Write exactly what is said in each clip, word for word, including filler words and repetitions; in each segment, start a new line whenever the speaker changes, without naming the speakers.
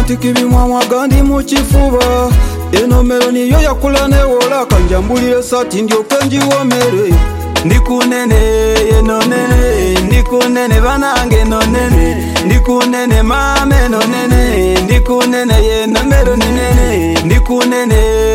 romantiki bimwamwa gandi mu kifuba enomero niyo yakula newola kanjambulire sati ndyoke njiwomere ndikunene yenonene ndikunene banange nonene ndikunene mame nonene ndikunene yenomero ninene ndikunene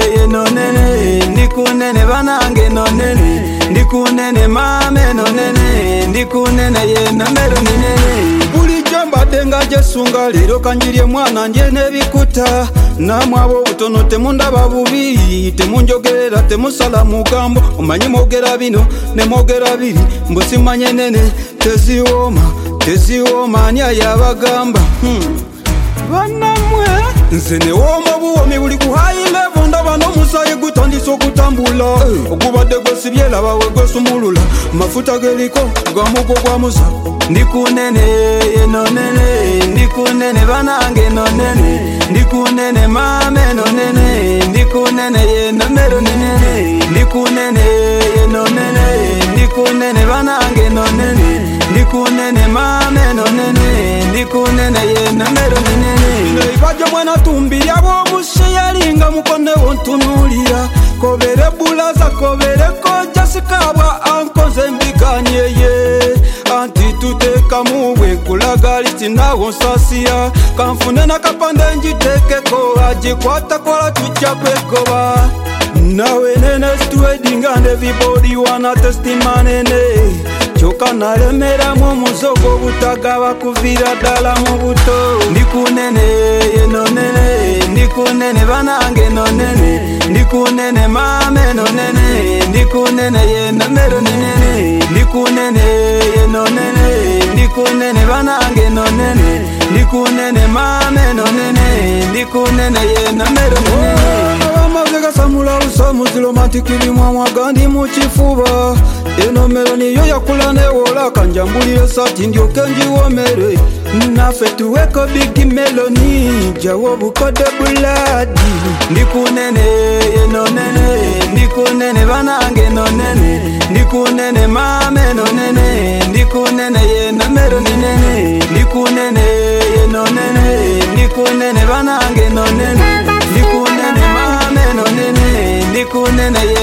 yenonene ndikunene banange nonene ndikunene mame nonene ndikunene yenomero ninene bulijjo mbadde nga gyesunga leero kanjirye mwana nje nebikuta namwe abo butono temundaba bubi temunjogerera temusala mugambo omanyi mwogera bino ne mwogera biri mbu simanye nene teziwooma teziwooma ani ayabagamba hmm. Banamwe nze newooma buwomi buli kuhayilevo ndaba n'omusaayi gutandisa okutambula hey. Ogubadde gwesibye laba we gwesumulula mafuta geliko gamugo gwa musa ndikunene yenonene ndikunene banange nonene ndikunene mame nonene ndikunene yenomero ninene ndikunene yenonene ndikunene banange nonene ndikunene mame nonene ndikunene yenomero ninene ibajjo mwana tumbirya bw'omushi yalinga mukone wontunulira kobere bulaza kobere koja sikabwa ankoze mbiganyeye anti tuteka muwe kulagali tinawo nsasiya kanfune nakapande njitekeko ajikwata kola tujja kwegoba nawe nene stweding and everybody wanna testimanene choka nalemeramu omuzogo butagaba kuvira ddala mu buto ndikunene yenonene ndikunene banange nonene ndikunene mame nonene ndikunene yenomero ninene ndikunene yenonene ndikunene banange nonene ndikunene mame nonene ndikunene yenomero ninene abamaze gasamula lusamuzi romantiki bimwamwa gandi mu kifuba enomero niyo yakula newola kanjambulire sati ndyoke njiwomere naffe tuweko bigi meloni jawo bukode buladi ndikunene yenonene ndikunene banange nonene ndikunene mame nonene ndikunene yenomero ninene ndikunene yenonene ndikunene banange nonene ndikunene mame nonene ndikunene